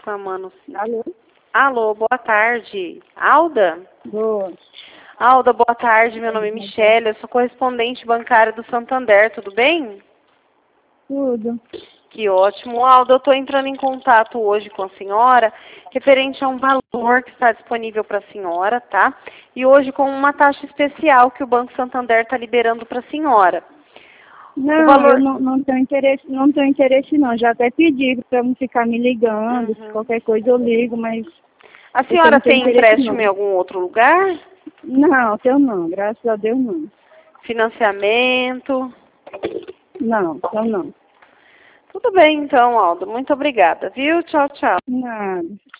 Clamando. Alô? Alô, boa tarde. Alda? Boa. Alda, boa tarde. Meu nome é Michele, eu sou correspondente bancária do Santander, tudo bem? Tudo. Que ótimo. Alda, eu estou entrando em contato hoje com a senhora, referente a um valor que está disponível para a senhora, tá? E hoje com uma taxa especial que o Banco Santander está liberando para a senhora. Não, valor... eu não tenho interesse não. Já até pedi para não ficar me ligando. Se qualquer coisa eu ligo, mas... A senhora tem empréstimo não. em algum outro lugar? Não, eu não. Graças a Deus não. Financiamento? Não, eu não. Tudo bem então, Alda. Muito obrigada, viu? Tchau, tchau. Nada.